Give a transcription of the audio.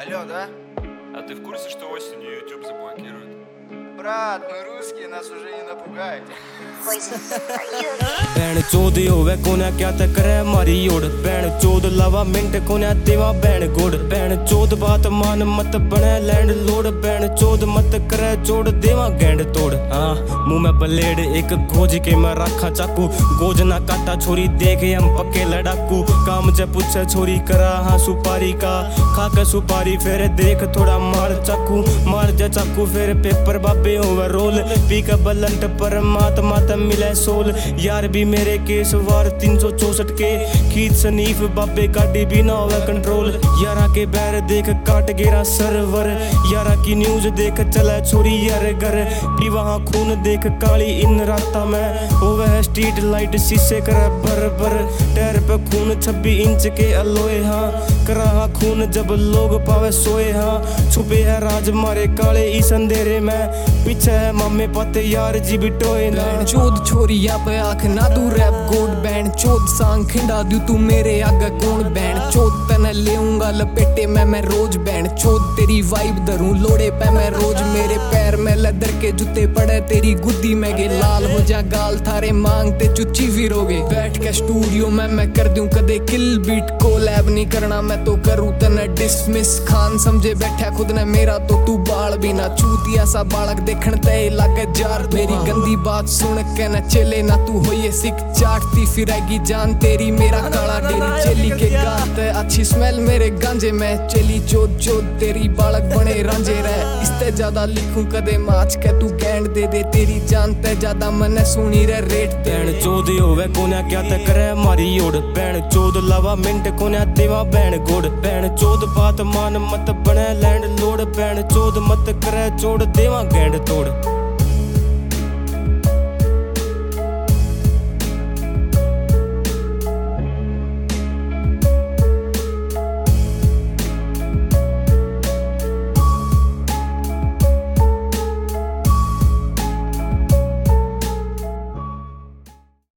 Алло, да? А ты в курсе, что осенью YouTube заблокируют? Брат, мы русские, нас уже не напугаете. भैन चोद होवे कोन्या क्या तक करे मारी ओड़ भैन चोद लावा मिंट कोन्या तेवा भैन गोड़ भैन चोद बात मान मत बने लैंड लोड भैन चोद मत करे जोड़ देवा गैंड तोड़। हाँ मुंह में ब्लेड एक गोज के मैं रखा चाकू गोज ना काटा छोरी देखे हम पक्के लड़ाकू काम जे पूछे छोरी करा हाँ सुपारी का खा के सुपारी फिर देख थोड़ा मार चाकू मार जा चाकू फिर पेपर बाबे ओवर रोल पी का बलंट पर मात मात मिले सोल यार भी मेरे केस वार 364 के खींच सनीफ बाबे गाड़ी भी ना होवे कंट्रोल यारा के बैर देख काट गिरा सरवर यारा की न्यूज देख चले छोरी यार घर भी वहाँ खून देख काली इन राता में होवे है स्ट्रीट लाइट शीशे कर भर भर टायर पे खून 26 इंच के अलोए हाँ करा हाँ खून जब लोग पावे सोए हाँ छुपे है राज मारे काले इस अंधेरे में पीछे है मामे पाते यार जी बिटोए ना चोद छोरी यहाँ पे आँख ना तू रैप गोड बैंड चोद सांग खिंडा दू तू मेरे आगे कौन बैंड चोद तने लेऊंगा लपेटे में मैं रोज बैंड चोद तेरी वाइब धरूं लोड़े पे मैं रोज मेरे पैर में लेदर के जूते पड़े तेरी गुद्दी में गे लाल हो जा गाल थारे मांगते चुच्ची फिरोगे बैठ के स्टूडियो में मैं कर दूं कदे किल बीट कोलैब नहीं करना मैं तो करूं तने डिसमिस खान समझे बैठा खुद ने मेरा तो तू बाल भी ना चूतिया सा बालक देखण ते लागे जार मेरी गंदी बात सुन के न चले ना तू होइए सिक चाटती फिरेगी जान तेरी मेरा काला डेरी चली के गात अच्छी स्मेल मेरे गांजे में चली चोद चोद तेरी बालक बने रांझे रह इसते ज्यादा लिखूं कदे माच के तू गैंड दे दे तेरी जान ते ज्यादा मने सुनी रे रेट भैन चोद होवे कोन्या क्या तक करे मारी ओड़ भैन चोद लावा मिंट कोन्या तेवा भैन गोड़ भैन चोद बात मान मत बने लैंड लोड भैन चोद मत करे जोड़ देवा गैंड तोड़।